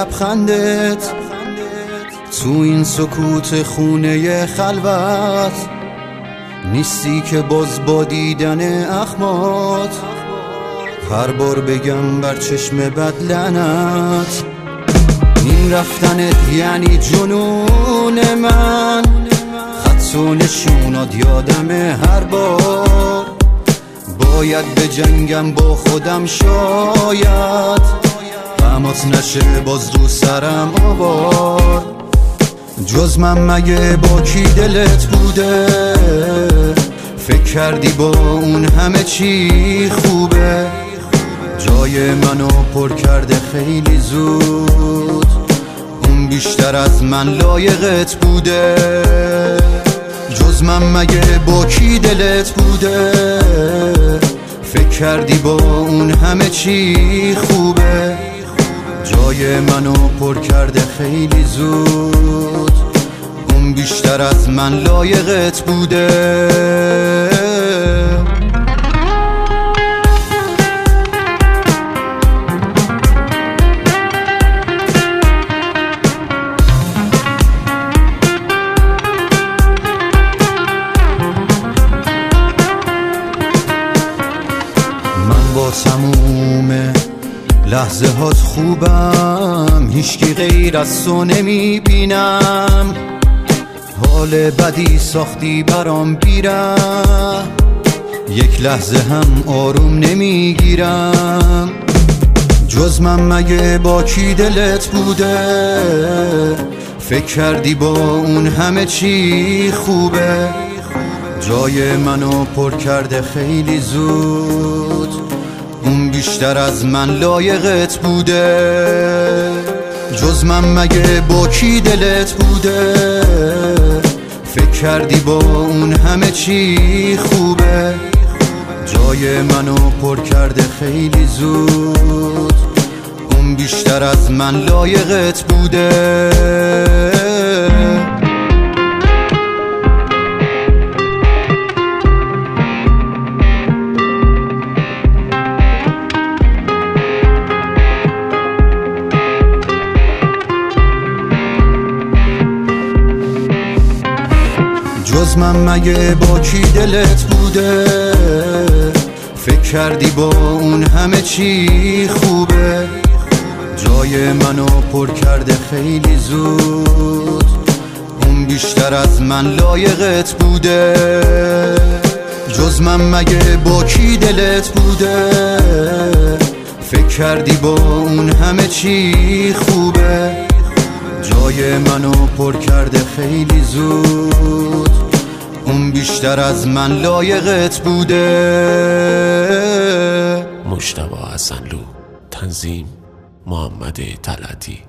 لبخندت تو این سکوت خونه خلوت، نیستی که باز با دیدن اخمات هر بار بگم بر چشم بد لعنت. این رفتنت یعنی جنون من، خط و نشونات یادم هر بار باید به جنگم با خودم، شاید غمات نشه باز رو سرم آوار. جز من مگه با کی دلت بوده؟ فکر کردی با اون همه چی خوبه؟ جای منو پر کرده خیلی زود، اون بیشتر از من لایقت بوده. جز من مگه با کی دلت بوده؟ فکر کردی با اون همه چی خوبه؟ جای منو پر کرده خیلی زود، اون بیشتر از من لایقت بوده. من با تموم لحظه هات خوبم، هیچکی غیر از تو نمی بینم. حال بدی ساختی برام بیره، یک لحظه هم آروم نمیگیرم. جز من مگه با کی دلت بوده؟ فکر کردی با اون همه چی خوبه؟ جای منو پر کرده خیلی زود، اون بیشتر از من لایقت بوده. جز من مگه با کی دلت بوده؟ فکر کردی با اون همه چی خوبه؟ جای منو پر کرده خیلی زود، اون بیشتر از من لایقت بوده. جز من مگه با کی دلت بوده؟ فکر کردی با اون همه چی خوبه؟ جای منو پر کرده خیلی زود، اون بیشتر از من لایقت بوده. جز من مگه با کی دلت بوده؟ فکر کردی با اون همه چی خوبه؟ جای منو پر کرده خیلی زود، اون بیشتر از من لایقت بوده. مجتبی حسنلو، تنظیم محمد طلعتی.